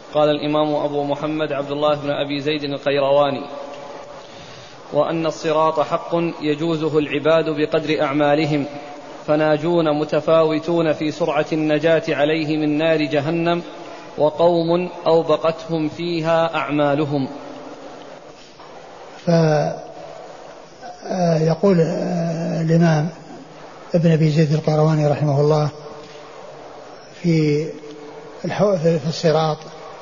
قال الإمام أبو محمد عبد الله بن أبي زيد القيرواني: وأن الصراط حق يجوزه العباد بقدر أعمالهم، فناجون متفاوتون في سرعة النجاة عليه من نار جهنم، وقوم أوبقتهم فيها أعمالهم. فيقول الإمام ابن أبي زيد القيرواني رحمه الله في الصراط،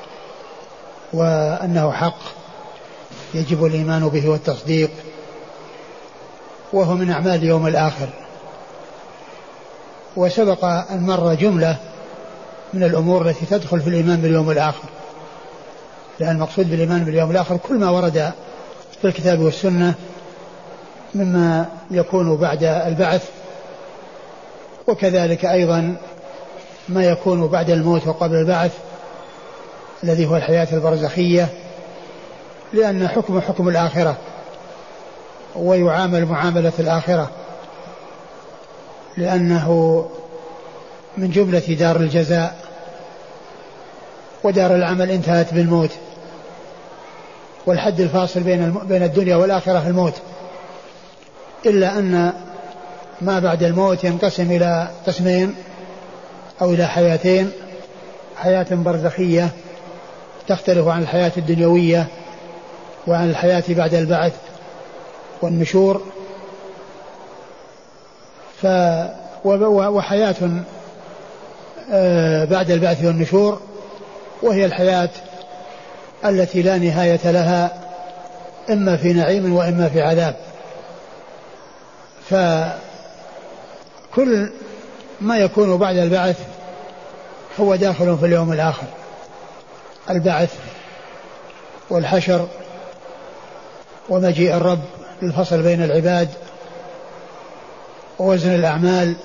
وأنه حق يجب الإيمان به والتصديق، وهو من أعمال يوم الآخر. وسبق أن مر جملة من الأمور التي تدخل في الإيمان باليوم الآخر، لأن المقصود بالإيمان باليوم الآخر كل ما ورد في الكتاب والسنة مما يكون بعد البعث، وكذلك أيضا ما يكون بعد الموت وقبل البعث الذي هو الحياة البرزخية، لأن حكم الآخرة، ويعامل معاملة الآخرة، لأنه من جملة دار الجزاء، ودار العمل انتهت بالموت، والحد الفاصل بين الدنيا والآخرة الموت، إلا أن ما بعد الموت ينقسم إلى قسمين أو إلى حياتين: حياة برزخية تختلف عن الحياة الدنيوية وعن الحياة بعد البعث والنشور، وحياة بعد البعث والنشور، وهي الحياة التي لا نهاية لها، إما في نعيم وإما في عذاب. فكل ما يكون بعد البعث هو داخل في اليوم الآخر: البعث والحشر ومجيء الرب للفصل بين العباد ووزن الأعمال،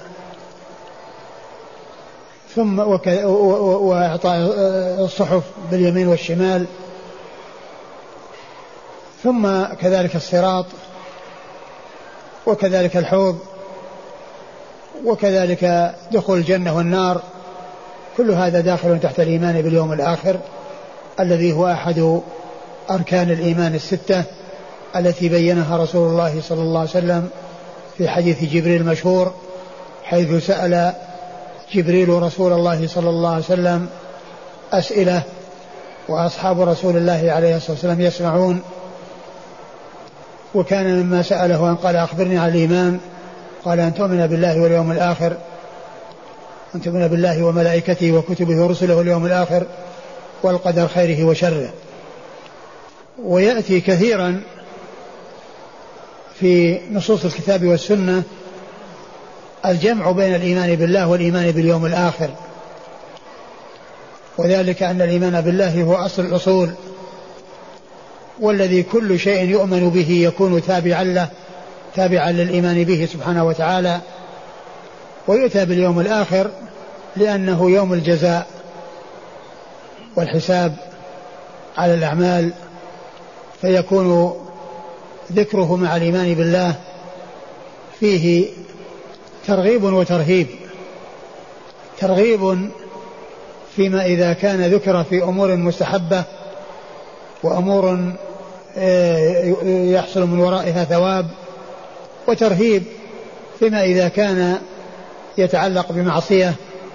ثم وإعطاء الصحف باليمين والشمال، ثم كذلك الصراط، وكذلك الحوض، وكذلك دخول الجنة والنار. كل هذا داخل تحت الإيمان باليوم الآخر، الذي هو أحد أركان الإيمان الستة التي بينها رسول الله صلى الله عليه وسلم في حديث جبريل المشهور، حيث سأل جبريل رسول الله صلى الله عليه وسلم أسئلة، وأصحاب رسول الله عليه الصلاة والسلام يسمعون. وكان مما سأله أن قال: أخبرني عن الإيمان. قال: أن تؤمن بالله واليوم الآخر، أن تؤمن بالله وملائكته وكتبه ورسله واليوم الآخر والقدر خيره وشره. ويأتي كثيرا في نصوص الكتاب والسنة الجمع بين الإيمان بالله والإيمان باليوم الآخر، وذلك أن الإيمان بالله هو أصل الأصول، والذي كل شيء يؤمن به يكون تابعا له، تابعا للإيمان به سبحانه وتعالى. ويؤتى باليوم الآخر لأنه يوم الجزاء والحساب على الأعمال، فيكون ذكره مع الإيمان بالله فيه ترغيب وترهيب. ترغيب فيما إذا كان ذكر في أمور مستحبة وأمور يحصل من ورائها ثواب، وترهيب فيما إذا كان يتعلق بمعصية.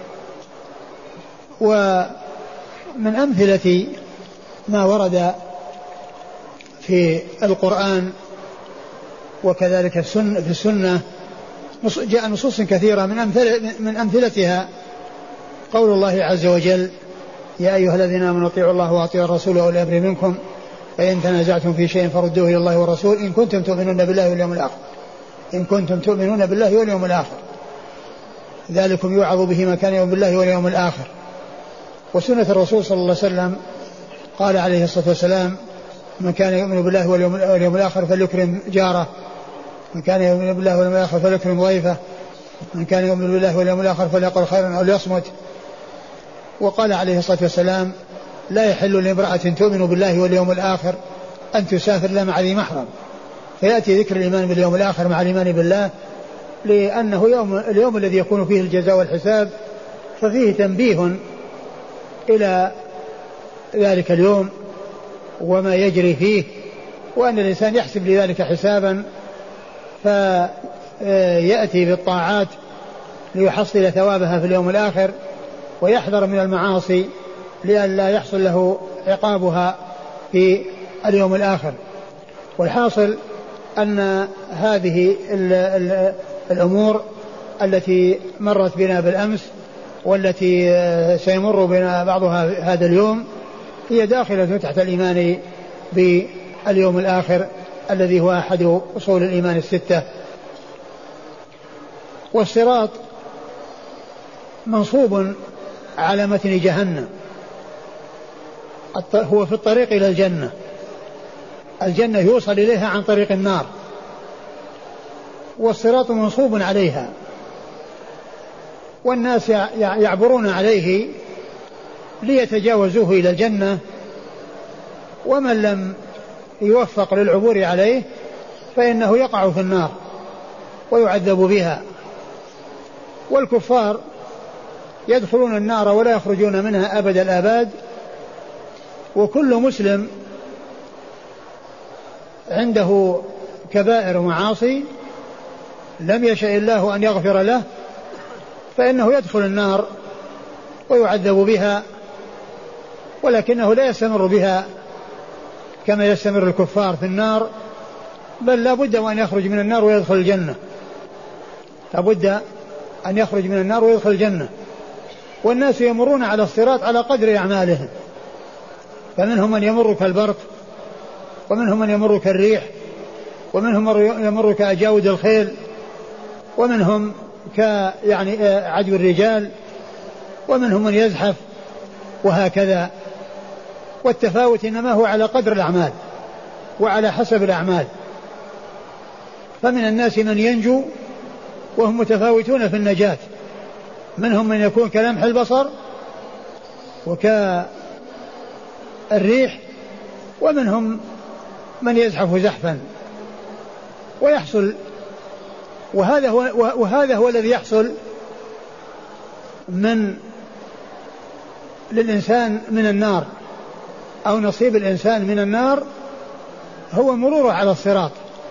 ومن أمثلة ما ورد في القرآن وكذلك في السنة جاء نصوص كثيرة، من أمثلتها قول الله عز وجل: يا أيها الذين آمنوا اطيعوا الله وأطيعوا الرسول وأولي الأمر منكم فإن تنازعتم في شيء فردوه إلى الله والرسول إن كنتم تؤمنون بالله واليوم الآخر، إن كنتم تؤمنون بالله واليوم الآخر، ذلكم يوعظ به من كان يؤمن بالله واليوم الآخر. وسنة الرسول صلى الله عليه وسلم قال عليه الصلاة والسلام: من كان يؤمن بالله واليوم الآخر فليكرم جاره، من كان يؤمن بالله واليوم الآخر فليكرم ضيفه، من كان يؤمن بالله واليوم الآخر فليقل خيرا أو ليصمت. وقال عليه الصلاة والسلام: لا يحل لامرأة تؤمن بالله واليوم الآخر أن تسافر لا مع ذي محرم. فيأتي ذكر الإيمان باليوم الآخر مع الإيمان بالله، لأنه اليوم الذي يكون فيه الجزاء والحساب، ففيه تنبيه إلى ذلك اليوم وما يجري فيه، وأن الإنسان يحسب لذلك حسابا فيأتي بالطاعات ليحصل ثوابها في اليوم الآخر، ويحذر من المعاصي لئلا يحصل له عقابها في اليوم الآخر. والحاصل أن هذه الأمور التي مرت بنا بالأمس والتي سيمر بنا بعضها هذا اليوم هي داخلة تحت الإيمان باليوم الآخر الذي هو أحد أصول الإيمان الستة. والصراط منصوب على متن جهنم، هو في الطريق إلى الجنة. الجنة يوصل إليها عن طريق النار، والصراط منصوب عليها، والناس يعبرون عليه ليتجاوزوه إلى الجنة، ومن لم يوفق للعبور عليه فإنه يقع في النار ويعذب بها. والكفار يدخلون النار ولا يخرجون منها أبد الآباد. وكل مسلم عنده كبائر ومعاصي لم يشاء الله أن يغفر له فإنه يدخل النار ويعذب بها، ولكنه لا يستمر بها كما يستمر الكفار في النار، بل لا بد أن يخرج من النار ويدخل الجنة، لا بد أن يخرج من النار ويدخل الجنة. والناس يمرون على الصراط على قدر أعمالهم، فمنهم من يمر كالبرق، ومنهم من يمر كالريح، ومنهم من يمر كأجاود الخيل، ومنهم عدو الرجال، ومنهم من يزحف، وهكذا. والتفاوت إنما هو على قدر الأعمال وعلى حسب الأعمال. فمن الناس من ينجو وهم متفاوتون في النجاة، منهم من يكون كلمح البصر وكالريح، ومنهم من يزحف زحفا ويحصل. وهذا هو الذي يحصل للإنسان من النار، أو نصيب الإنسان من النار هو مروره على الصراط.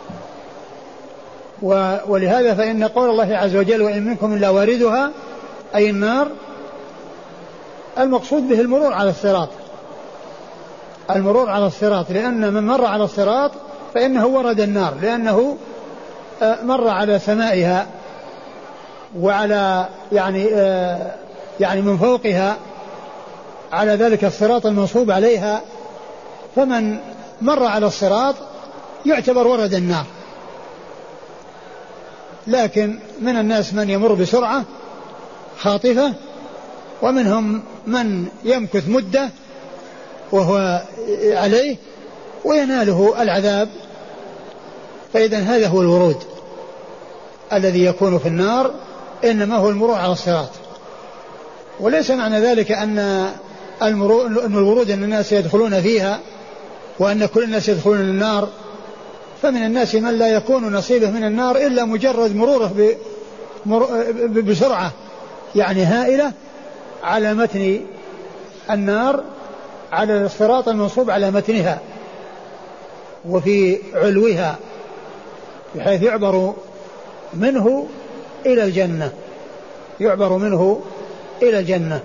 ولهذا فإن قول الله عز وجل وإن منكم إلا واردها، أي النار، المقصود به المرور على الصراط، المرور على الصراط، لأن من مر على الصراط فإنه ورد النار، لأنه مر على سمائها وعلى يعني من فوقها على ذلك الصراط المنصوب عليها. فمن مر على الصراط يعتبر ورد النار. لكن من الناس من يمر بسرعة خاطفة، ومنهم من يمكث مدة وهو عليه ويناله العذاب. فإذا هذا هو الورود الذي يكون في النار، إنما هو المرور على الصراط. وليس معنى ذلك أن الورود أن الناس يدخلون فيها وأن كل الناس يدخلون النار. فمن الناس من لا يكون نصيبه من النار إلا مجرد مروره بسرعة يعني هائلة على متن النار، على الصراط المنصوب على متنها وفي علوها، بحيث يعبر منه إلى الجنة، يعبر منه إلى الجنة.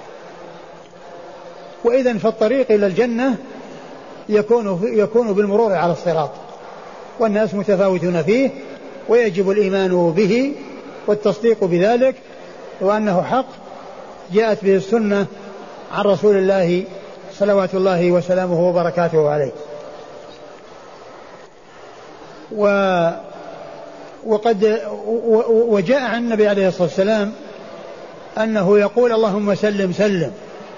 وإذن فالطريق إلى الجنة يكون بالمرور على الصراط، والناس متفاوتون فيه، ويجب الإيمان به والتصديق بذلك، وأنه حق جاءت به السنة عن رسول الله صلوات الله وسلامه وبركاته عليه. وجاء عن النبي عليه الصلاة والسلام أنه يقول اللهم سلم سلم،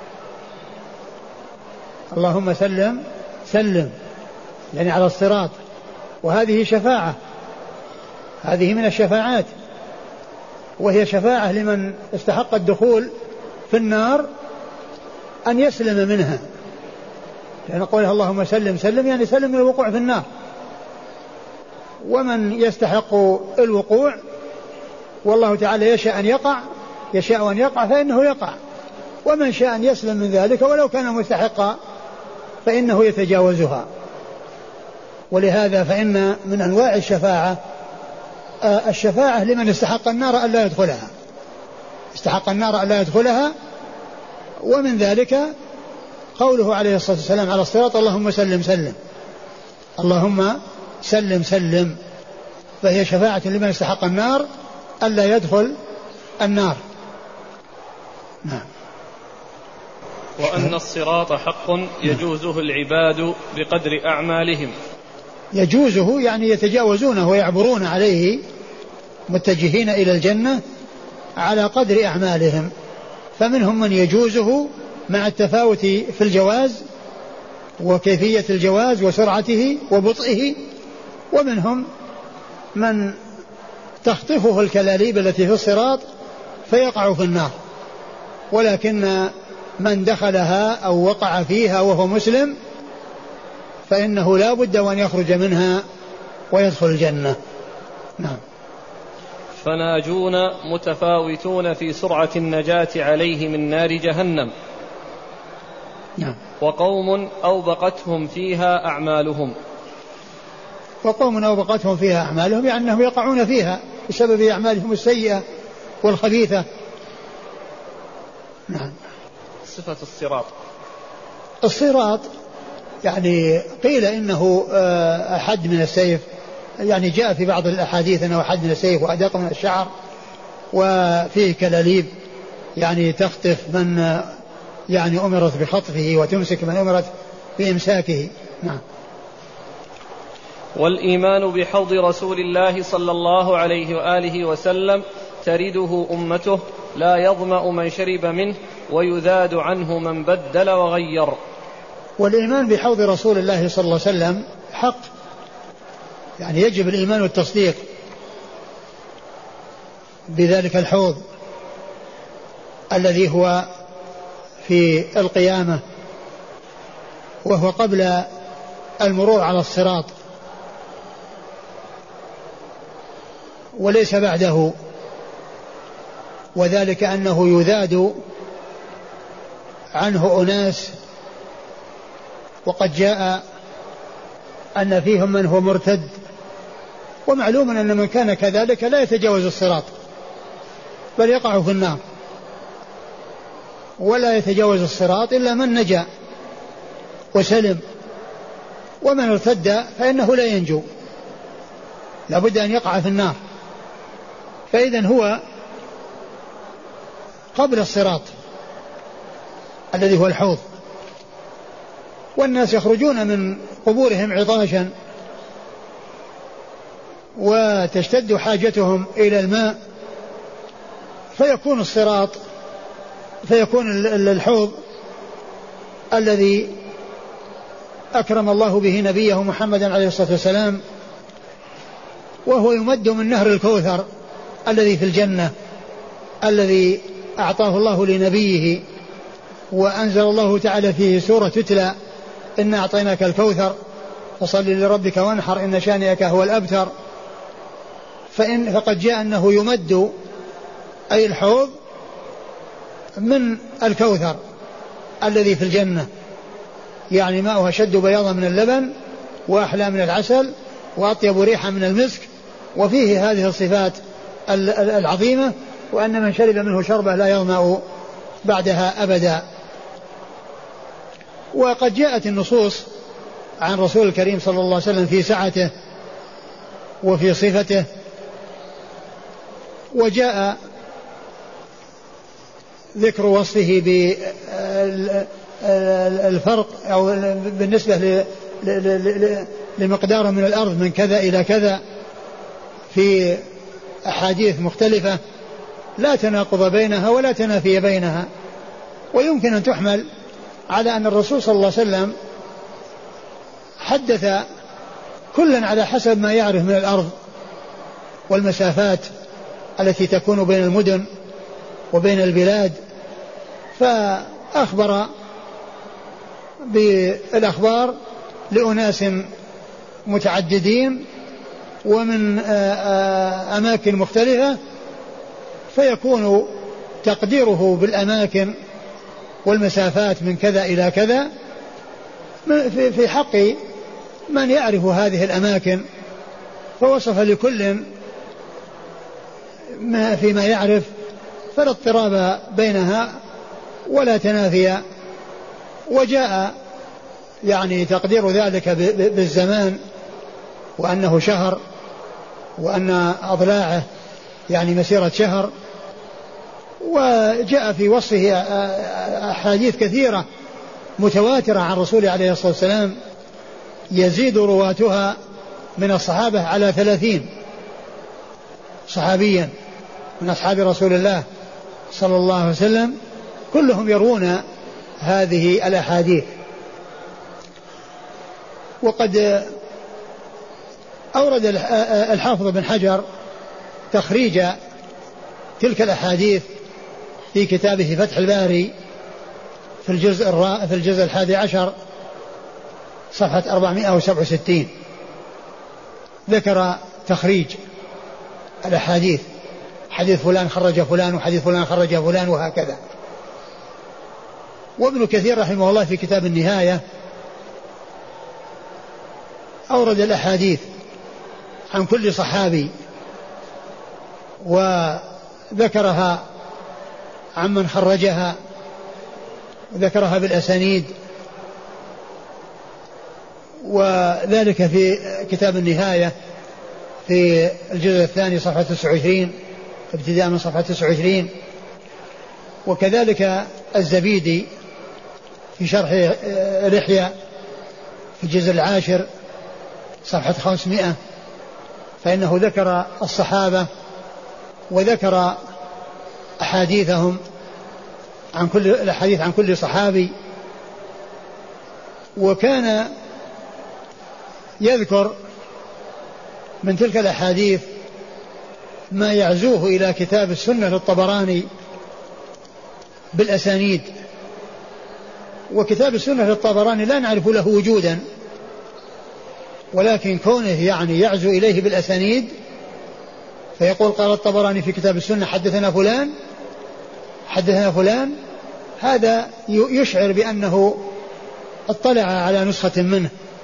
اللهم سلم سلم، يعني على الصراط. وهذه شفاعة، هذه من الشفاعات، وهي شفاعة لمن استحق الدخول في النار أن يسلم منها، لأن قوله اللهم سلم سلم يعني سلم من الوقوع في النار. ومن يستحق الوقوع والله تعالى يشاء أن يقع فإنه يقع، ومن شاء أن يسلم من ذلك ولو كان مستحق فإنه يتجاوزها. ولهذا فإن من أنواع الشفاعة الشفاعة لمن استحق النار ألا يدخلها، استحق النار ألا يدخلها. ومن ذلك قوله عليه الصلاة والسلام على الصراط اللهم سلم سلم، اللهم سلم سلم، فهي شفاعة لمن استحق النار ألا يدخل النار. نعم. وأن الصراط حق يجوزه العباد بقدر أعمالهم. يجوزه يعني يتجاوزونه ويعبرون عليه متجهين إلى الجنة على قدر أعمالهم، فمنهم من يجوزه مع التفاوت في الجواز وكيفية الجواز وسرعته وبطئه، ومنهم من تخطفه الكلاليب التي في الصراط فيقع في النار، ولكن من دخلها أو وقع فيها وهو مسلم فإنه لا بد وأن يخرج منها ويدخل الجنة. نعم. فناجون متفاوتون في سرعة النجاة عليه من نار جهنم. نعم. وقوم أوبقتهم فيها أعمالهم. وقوم أوبقتهم فيها أعمالهم يعني أنهم يقعون فيها بسبب أعمالهم السيئة والخبيثة. نعم. صفة الصراط. الصراط يعني قيل إنه أحد من السيف، يعني جاء في بعض الأحاديث أنه أحد من السيف وأدق من الشعر، وفيه كلاليب يعني تخطف من يعني أمرت بخطفه وتمسك من أمرت بإمساكه. نعم. والإيمان بحوض رسول الله صلى الله عليه وآله وسلم ترده أمته لا يظمأ من شرب منه ويذاد عنه من بدل وغير. والإيمان بحوض رسول الله صلى الله عليه وسلم حق، يعني يجب الإيمان والتصديق بذلك الحوض الذي هو في القيامة، وهو قبل المرور على الصراط وليس بعده، وذلك أنه يذاد عنه أناس، وقد جاء أن فيهم من هو مرتد، ومعلوم أن من كان كذلك لا يتجاوز الصراط بل يقع في النار، ولا يتجاوز الصراط إلا من نجا وسلم، ومن ارتد فإنه لا ينجو، لابد أن يقع في النار. فإذن هو قبل الصراط الذي هو الحوض، والناس يخرجون من قبورهم عطاشا وتشتد حاجتهم إلى الماء، فيكون الصراط، فيكون الحوض الذي أكرم الله به نبيه محمدا عليه الصلاة والسلام، وهو يمد من نهر الكوثر الذي في الجنة الذي أعطاه الله لنبيه، وأنزل الله تعالى فيه سورة تتلى إنا أعطيناك الكوثر فصل لربك وانحر إن شانئك هو الأبتر. فقد جاء أنه يمد أي الحوض من الكوثر الذي في الجنة، يعني ماءها أشد بياضا من اللبن وأحلى من العسل وأطيب ريحا من المسك، وفيه هذه الصفات العظيمة، وأن من شرب منه شربة لا يظمأ بعدها أبدا. وقد جاءت النصوص عن رسول الكريم صلى الله عليه وسلم في سعته وفي صفته، وجاء ذكر وصفه بالفرق أو بالنسبة لمقدار من الأرض من كذا إلى كذا في أحاديث مختلفة لا تناقض بينها ولا تنافي بينها، ويمكن أن تحمل على أن الرسول صلى الله عليه وسلم حدث كلا على حسب ما يعرف من الأرض والمسافات التي تكون بين المدن وبين البلاد، فأخبر بالأخبار لأناس متعددين ومن أماكن مختلفة، فيكون تقديره بالأماكن والمسافات من كذا إلى كذا في حق من يعرف هذه الأماكن، فوصف لكل ما فيما يعرف، فلا اضطراب بينها ولا تنافي. وجاء يعني تقدير ذلك بالزمان، وأنه شهر، وأن أضلاعه يعني مسيرة شهر. وجاء في وصفه أحاديث كثيرة متواترة عن رسول عليه الصلاة والسلام، يزيد رواتها من الصحابة على 30 صحابيا من أصحاب رسول الله صلى الله عليه وسلم، كلهم يروون هذه الأحاديث. وقد أورد الحافظ بن حجر تخريج تلك الأحاديث في كتابه فتح الباري في الجزء 11 صفحة 467. ذكر تخريج الأحاديث، حديث فلان خرج فلان، وحديث فلان خرج فلان، وهكذا. وابن كثير رحمه الله في كتاب النهاية أورد الأحاديث عن كل صحابي وذكرها عمن خرجها، وذكرها بالأسانيد، وذلك في كتاب النهاية في الجزء 2 صفحة 29 ابتداء من صفحة 29. وكذلك الزبيدي في شرح لحية في الجزء 10 صفحة 500، فإنه ذكر الصحابة وذكر أحاديثهم عن كل الأحاديث عن كل صحابي. وكان يذكر من تلك الأحاديث ما يعزوه إلى كتاب السنة للطبراني بالأسانيد. وكتاب السنة للطبراني لا نعرف له وجودا، ولكن كونه يعني يعزو إليه بالأسانيد، فيقول قال الطبراني في كتاب السنة حدثنا فلان حدثنا فلان، هذا يشعر بأنه اطلع على نسخة منه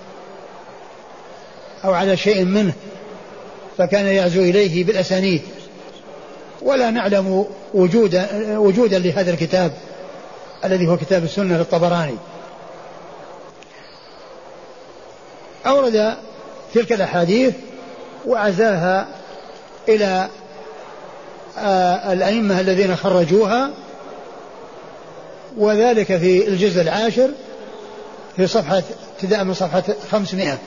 أو على شيء منه، فكان يعزو إليه بالأسانيد. ولا نعلم وجودا لهذا الكتاب الذي هو كتاب السنة للطبراني. أورد تلك الأحاديث وعزاها إلى الأئمة الذين خرجوها، وذلك في الجزء 10 في صفحة ابتداء من صفحة 500.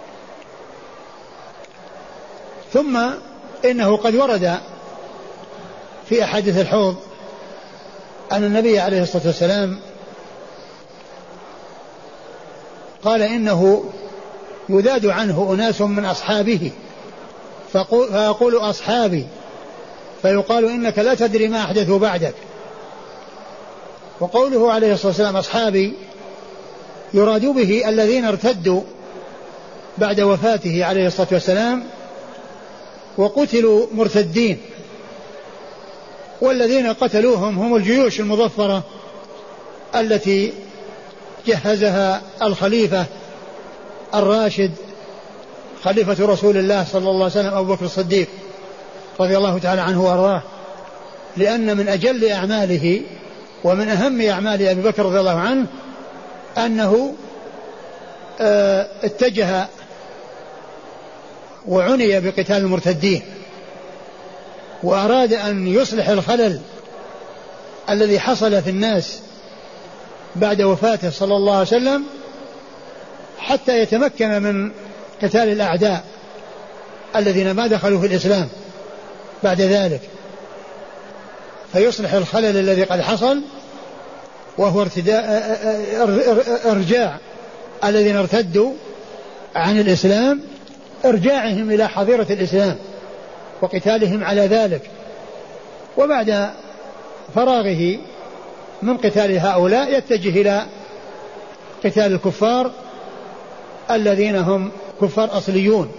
ثم إنه قد ورد في أحاديث الحوض أن النبي عليه الصلاة والسلام قال إنه يذاد عنه أناس من أصحابه فيقول أصحابي، فيقال إنك لا تدري ما أحدثوا بعدك. وقوله عليه الصلاة والسلام أصحابي يراد به الذين ارتدوا بعد وفاته عليه الصلاة والسلام وقتلوا مرتدين، والذين قتلوهم هم الجيوش المظفرة التي جهزها الخليفة الراشد خليفة رسول الله صلى الله عليه وسلم أبو بكر الصديق رضي الله تعالى عنه وأرضاه، لأن من أجل أعماله ومن أهم أعمال أبي بكر رضي الله عنه أنه اتجه وعني بقتال المرتدين، وأراد أن يصلح الخلل الذي حصل في الناس بعد وفاته صلى الله عليه وسلم حتى يتمكن من قتال الأعداء الذين ما دخلوا في الإسلام بعد ذلك، فيصلح الخلل الذي قد حصل، وهو ارجاع الذين ارتدوا عن الإسلام، ارجاعهم إلى حظيرة الإسلام وقتالهم على ذلك. وبعد فراغه من قتال هؤلاء يتجه إلى قتال الكفار الذين هم كفار أصليون.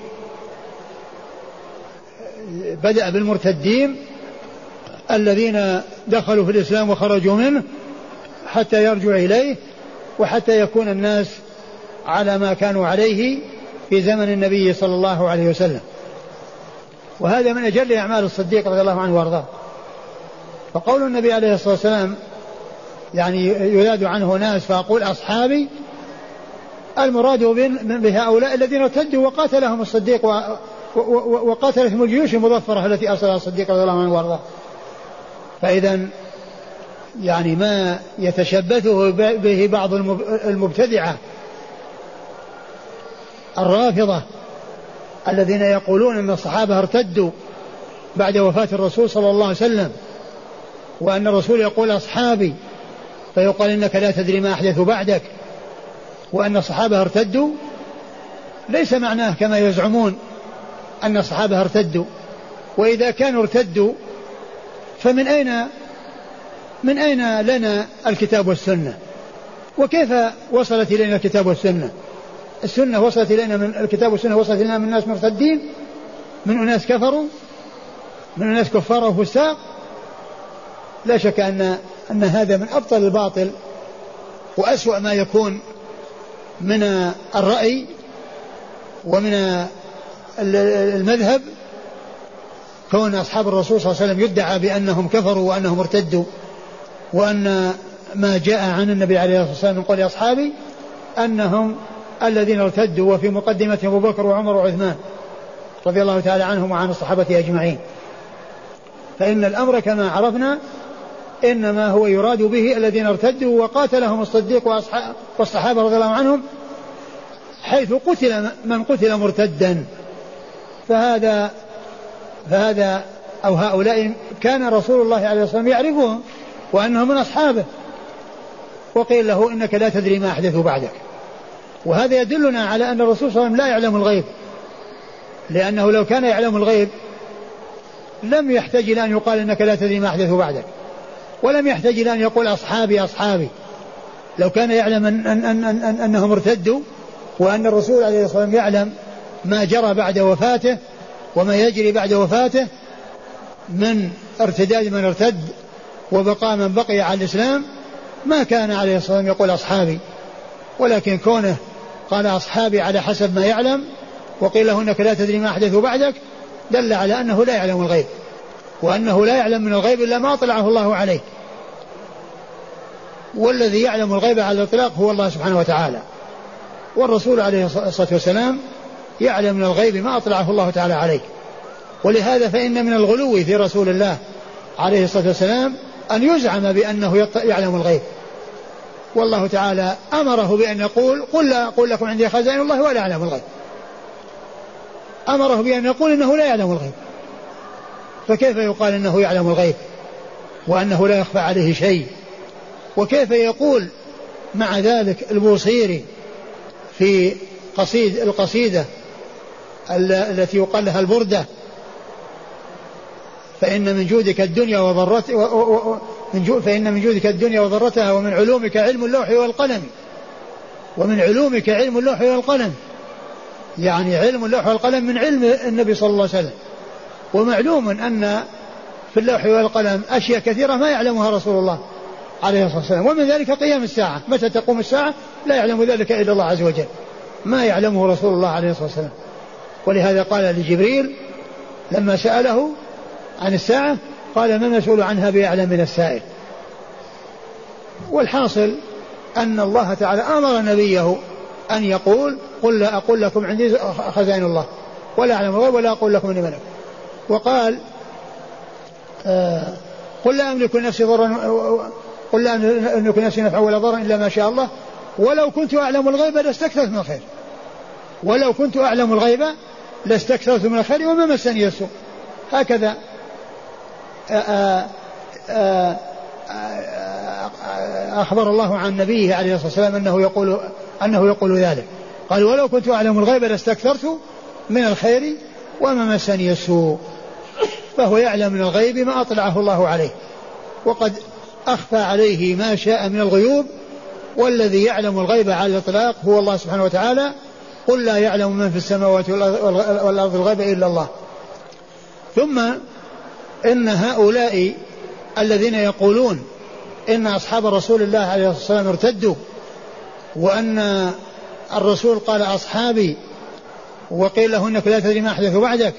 بدأ بالمرتدين الذين دخلوا في الإسلام وخرجوا منه حتى يرجع إليه، وحتى يكون الناس على ما كانوا عليه في زمن النبي صلى الله عليه وسلم. وهذا من أجل أعمال الصديق رضي الله عنه وارضاه. فقول النبي عليه الصلاة والسلام يعني يذاد عنه ناس فأقول أصحابي، المراد بهؤلاء الذين ارتدوا وقاتلهم الصديق وقاتلهم الجيوش المظفرة التي أرسلها الصديق رضي الله عنه وارضاه. فإذا يعني ما يتشبثه به بعض المبتدعة الرافضة الذين يقولون أن الصحابة ارتدوا بعد وفاة الرسول صلى الله عليه وسلم، وأن الرسول يقول أصحابي فيقال إنك لا تدري ما أحدث بعدك، وأن الصحابة ارتدوا، ليس معناه كما يزعمون أن الصحابة ارتدوا. وإذا كانوا ارتدوا فمن أين لنا الكتاب والسنة؟ وكيف وصلت إلينا الكتاب والسنة؟ السنة وصلت إلينا من الكتاب والسنة وصلت إلينا من ناس مرتدين، من أناس كفروا، من أناس كفار وفساق. لا شك أن هذا من أبطل الباطل وأسوأ ما يكون من الرأي ومن المذهب، كون أصحاب الرسول صلى الله عليه وسلم يدعى بأنهم كفروا وأنهم ارتدوا، وأن ما جاء عن النبي عليه الصلاة والسلام من قول أصحابي أنهم الذين ارتدوا، وفي مقدمة أبو بكر وعمر وعثمان رضي الله تعالى عنهم وعن الصحابة أجمعين. فإن الأمر كما عرفنا إنما هو يراد به الذين ارتدوا وقاتلهم الصديق والصحابة رضي الله عنهم، حيث قتل من قتل مرتدا. فهذا أو هؤلاء كان رسول الله عليه الصلاة والسلام يعرفهم وأنهم من أصحابه، وقيل له إنك لا تدري ما أحدث بعدك. وهذا يدلنا على أن الرسول صلى الله عليه وسلم لا يعلم الغيب، لأنه لو كان يعلم الغيب لم يحتاج إلى أن يقال إنك لا تدري ما أحدث بعدك، ولم يحتاج إلى أن يقول أصحابي أصحابي. لو كان يعلم أنهم ارتدوا، وأن الرسول عليه الصلاة والسلام يعلم ما جرى بعد وفاته وما يجري بعد وفاته من ارتداد من ارتد وبقاء من بقي على الإسلام، ما كان عليه الصلاة والسلام يقول أصحابي. ولكن كونه قال أصحابي على حسب ما يعلم، وقيل له إنك لا تدري ما أحدث بعدك، دل على أنه لا يعلم الغيب، وأنه لا يعلم من الغيب إلا ما أطلعه الله عليه. والذي يعلم الغيب على الإطلاق هو الله سبحانه وتعالى، والرسول عليه الصلاة والسلام يعلم من الغيب ما أطلعه الله تعالى عليه. ولهذا فإن من الغلو في رسول الله عليه الصلاة والسلام أن يزعم بأنه يعلم الغيب، والله تعالى أمره بأن يقول قل لا أقول لكم عندي خزائن الله ولا أعلم الغيب. أمره بأن يقول إنه لا يعلم الغيب، فكيف يقال إنه يعلم الغيب وأنه لا يخفى عليه شيء؟ وكيف يقول مع ذلك البوصيري في القصيدة التي يقال لها البردة: فإن من جودك الدنيا فإن من جودك الدنيا وضرتها، ومن علومك علم اللوح والقلم. ومن علومك علم اللوح والقلم، يعني علم اللوح والقلم من علم النبي صلى الله عليه وسلم. ومعلوم أن في اللوح والقلم أشياء كثيرة ما يعلمها رسول الله عليه الصلاة والسلام، ومن ذلك قيام الساعة. متى تقوم الساعة لا يعلم ذلك إلا الله عز وجل، ما يعلمه رسول الله عليه الصلاة والسلام. ولهذا قال لجبريل لما سأله عن الساعة قال: ما المسؤول عنها بأعلم من السائل. والحاصل أن الله تعالى أمر نبيه أن يقول: قل لا أقول لكم عندي خزائن الله ولا أعلم الغيب ولا أقول لكم إني ملك. وقال: قل لا أملك نفسي ضرا، قل لا أملك نفسي نفعا ولا ضرا إلا ما شاء الله، ولو كنت أعلم الغيب لاستكثرت من الخير. ولو كنت أعلم الغيب لاستكثرت من الخير وما مسني السوء. هكذا أخبر الله عن نبيه عليه الصلاة والسلام أنه يقول ذلك. قال: ولو كنت أعلم الغيب لاستكثرت من الخير وما مسني السوء. فهو يعلم من الغيب ما أطلعه الله عليه، وقد أخفى عليه ما شاء من الغيوب، والذي يعلم الغيب على الإطلاق هو الله سبحانه وتعالى. قل لا يعلم من في السماوات والأرض الغيب إلا الله. ثم إن هؤلاء الذين يقولون إن أصحاب رسول الله عليه الصلاة والسلام ارتدوا، وأن الرسول قال أصحابي وقيل له إنك لا تدري ما أحدث بعدك،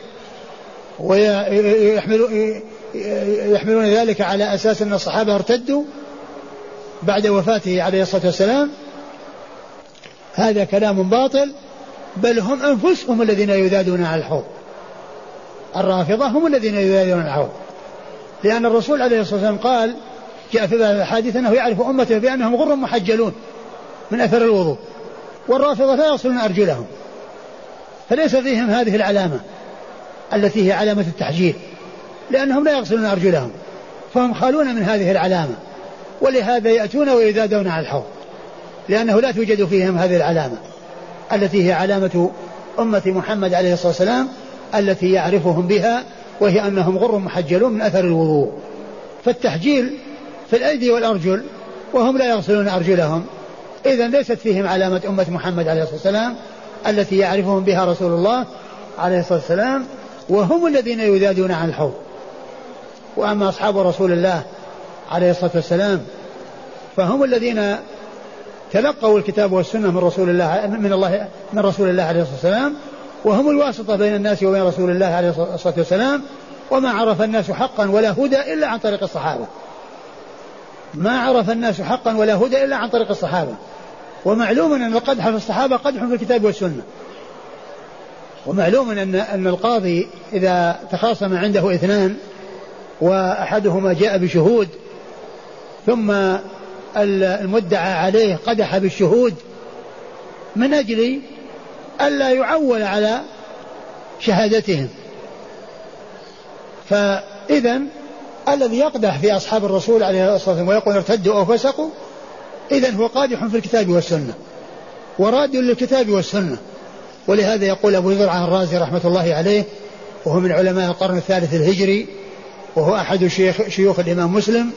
ويحملون ذلك على أساس أن الصحابة ارتدوا بعد وفاته عليه الصلاة والسلام، هذا كلام باطل، بل هم أنفسهم الذين يذادون على الحوض. الرافضة هم الذين يذادون على الحوض، لأن الرسول عليه الصلاة والسلام قال جاء في الحديث أنه يعرف أمته بأنهم غر محجلون من أثر الوضوء، والرافضة لا يصلون أرجلهم، فليس فيهم هذه العلامة التي هي علامة التحجيل، لأنهم لا يغسلون أرجلهم، فهم خالون من هذه العلامة، ولهذا يأتون ويزادون على الحوض، لأنه لا توجد فيهم هذه العلامة التي هي علامة أمة محمد عليه الصلاة والسلام التي يعرفهم بها، وهي أنهم غر محجلون من أثر الوضوء. فالتحجيل في الأيدي والأرجل وهم لا يغسلون أرجلهم، إذن ليست فيهم علامة أمة محمد عليه الصلاة والسلام التي يعرفهم بها رسول الله عليه الصلاة والسلام، وهم الذين يذادون عن الحوض. وأما أصحاب رسول الله عليه الصلاة والسلام فهم الذين تلقوا الكتاب والسنة من رسول الله من رسول الله عليه الصلاة والسلام، وهم الواسطة بين الناس وبين رسول الله عليه الصلاة والسلام. وما عرف الناس حقا ولا هدى إلا عن طريق الصحابة، ما عرف الناس حقا ولا هدى إلا عن طريق الصحابة. ومعلوم أن القدح في الصحابة قدح في الكتاب والسنة، ومعلوم أن القاضي إذا تخاصم عنده اثنان وأحدهما جاء بشهود ثم المدعى عليه قدح بالشهود من أجل ألا يعول على شهادتهم، فإذن الذي يقدح في أصحاب الرسول عليه الصلاة والسلام ويقول ارتدوا أو فسقوا إذن هو قادح في الكتاب والسنة وراد للكتاب والسنة. ولهذا يقول أبو زرعة الرازي رحمة الله عليه، وهو من علماء القرن الثالث الهجري، وهو أحد شيوخ الإمام مسلم،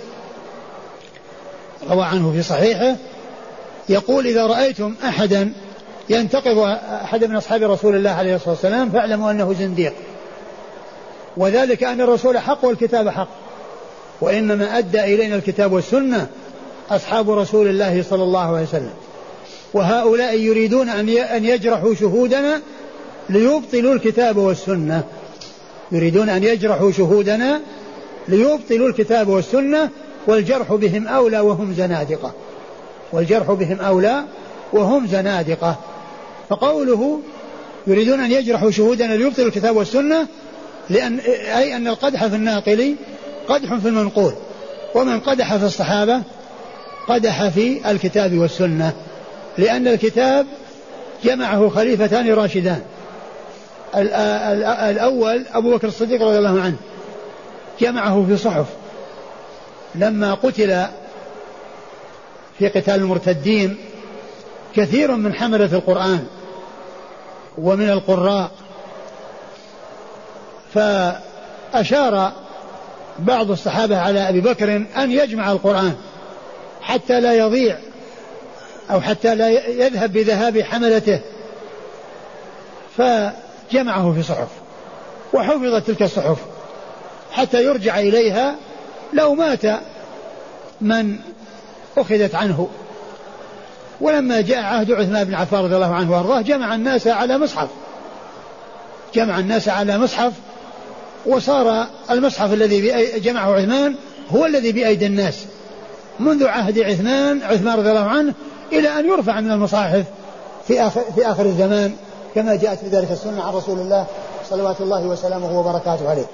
روى عنه في صحيحه، يقول إذا رأيتم أحدا ينتقض أحد من أصحاب رسول الله عليه الصلاة والسلام فاعلموا أنه زنديق، وذلك أن الرسول حق والكتاب حق، وإنما أدى إلينا الكتاب والسنة أصحاب رسول الله صلى الله عليه وسلم، وهؤلاء يريدون أن يجرحوا شهودنا ليبطلوا الكتاب والسنة، يريدون أن يجرحوا شهودنا ليبطلوا الكتاب والسنة، والجرح بهم أولى وهم زنادقة، والجرح بهم أولى وهم زنادقة. فقوله يريدون أن يجرحوا شهودنا ليبطلوا الكتاب والسنة أي أن القدح في الناقل قدح في المنقول، ومن قدح في الصحابة قدح في الكتاب والسنة، لأن الكتاب جمعه خليفتان راشدان، الأول أبو بكر الصديق رضي الله عنه جمعه في صحف، لما قتل في قتال المرتدين كثير من حملة القرآن ومن القراء، فأشار بعض الصحابة على أبي بكر أن يجمع القرآن حتى لا يضيع أو حتى لا يذهب بذهاب حملته، فجمعه في صحف وحفظت تلك الصحف حتى يرجع إليها لو مات من أخذت عنه. ولما جاء عهد عثمان بن عفان رضي الله عنه وارضاه جمع الناس على مصحف، وصار المصحف الذي جمعه عثمان هو الذي بأيدي الناس منذ عهد عثمان رضي الله عنه إلى أن يرفع من المصاحف في آخر الزمان، كما جاءت في ذلك السنة عن رسول الله صلوات الله وسلامه وبركاته عليه.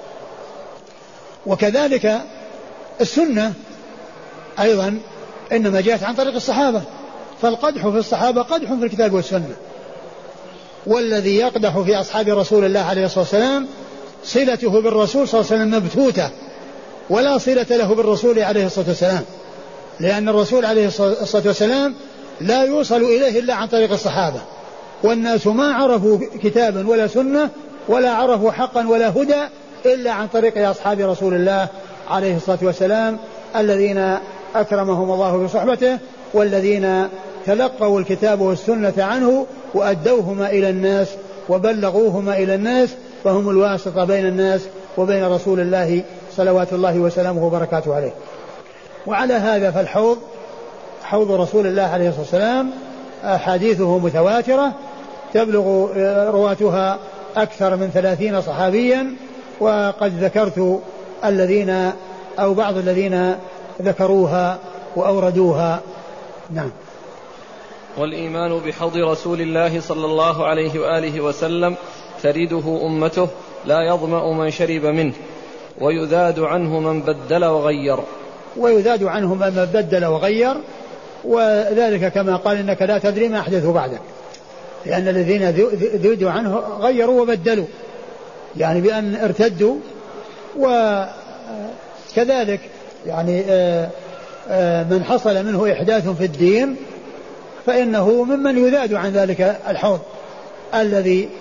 وكذلك السنة أيضا إنما جاءت عن طريق الصحابة، فالقدح في الصحابة قدح في الكتاب والسنة، والذي يقدح في أصحاب رسول الله عليه الصلاة والسلام صلته بالرسول صلى الله عليه وسلم مبتوتة، ولا صلة له بالرسول عليه الصلاة والسلام، لأن الرسول عليه الصلاة والسلام لا يوصل إليه إلا عن طريق الصحابة، والناس ما عرفوا كتابا ولا سنة ولا عرفوا حقا ولا هدى إلا عن طريق أصحاب رسول الله عليه الصلاة والسلام الذين أكرمهم الله بصحبته، والذين تلقوا الكتاب والسنة عنه وأدوهما إلى الناس وبلغوهما إلى الناس، فهم الواسطة بين الناس وبين رسول الله صلوات الله وسلامه وبركاته عليه. وعلى هذا فالحوض حوض رسول الله عليه الصلاة والسلام أحاديثه متواترة تبلغ رواتها أكثر من 30 صحابيا، وقد ذكرت الذين أو بعض الذين ذكروها وأوردوها. نعم. والإيمان بحوض رسول الله صلى الله عليه وآله وسلم ترده أمته لا يظمأ من شرب منه، ويذاد عنه من بدل وغير. ويذاد عنه من بدل وغير، وذلك كما قال إنك لا تدري ما أحدثوا بعدك، لأن الذين ذودوا عنه غيروا وبدلوا، يعني بأن ارتدوا. وكذلك يعني من حصل منه إحداث في الدين فإنه ممن يذاد عن ذلك الحوض الذي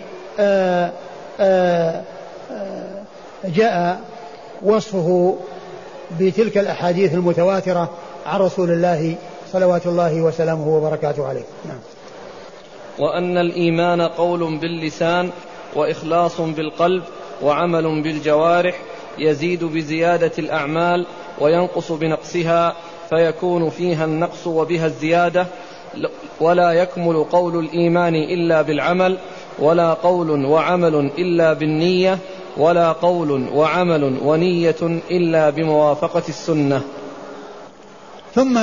جاء وصفه بتلك الأحاديث المتواترة عن رسول الله صلوات الله وسلامه وبركاته عليه. نعم. وأن الإيمان قول باللسان وإخلاص بالقلب وعمل بالجوارح، يزيد بزيادة الأعمال وينقص بنقصها، فيكون فيها النقص وبها الزيادة. ولا يكمل قول الإيمان إلا بالعمل، ولا قول وعمل إلا بالنية، ولا قول وعمل ونية إلا بموافقة السنة. ثم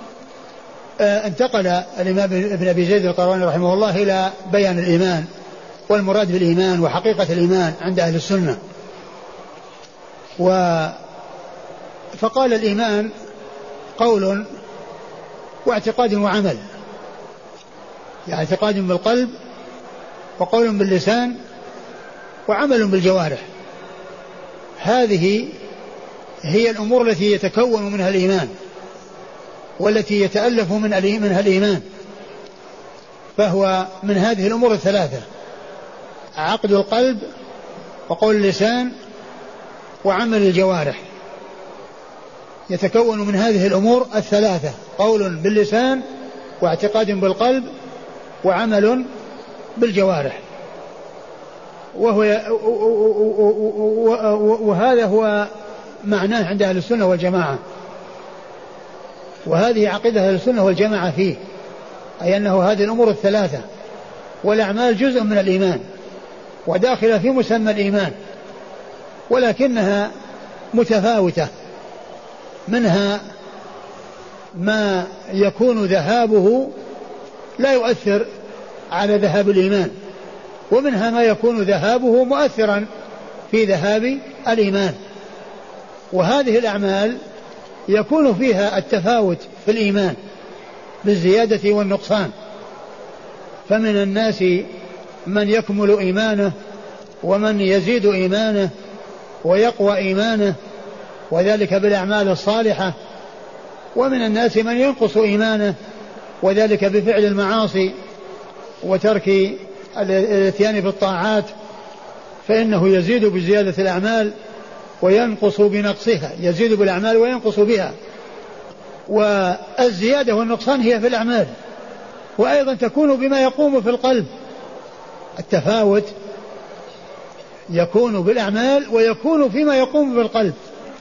انتقل الإمام ابن أبي زيد القيرواني رحمه الله إلى بيان الإيمان والمراد بالإيمان وحقيقة الإيمان عند أهل السنة. فقال الإيمان قول واعتقاد وعمل، يعني اعتقاد بالقلب وقول باللسان وعمل بالجوارح. هذه هي الأمور التي يتكون منها الإيمان والتي يتألف منها الإيمان. فهو من هذه الأمور الثلاثة: عقد القلب وقول اللسان وعمل الجوارح. يتكون من هذه الأمور الثلاثة: قول باللسان واعتقاد بالقلب وعمل بالجوارح. وهذا هو معناه عند أهل السنة والجماعة، وهذه عقيدة أهل السنة والجماعة فيه، أي أنه هذه الأمور الثلاثة والأعمال جزء من الإيمان وداخلة في مسمى الإيمان، ولكنها متفاوتة. منها ما يكون ذهابه لا يؤثر على ذهاب الإيمان، ومنها ما يكون ذهابه مؤثرا في ذهاب الإيمان. وهذه الأعمال يكون فيها التفاوت في الإيمان بالزيادة والنقصان. فمن الناس من يكمل إيمانه ومن يزيد إيمانه ويقوى إيمانه، وذلك بالأعمال الصالحة. ومن الناس من ينقص إيمانه، وذلك بفعل المعاصي وترك الاتيان بالطاعات، فإنه يزيد بزيادة الأعمال وينقص بنقصها، يزيد بالأعمال وينقص بها. والزيادة والنقصان هي في الأعمال، وأيضا تكون بما يقوم في القلب. التفاوت يكون بالأعمال ويكون فيما يقوم بالقلب.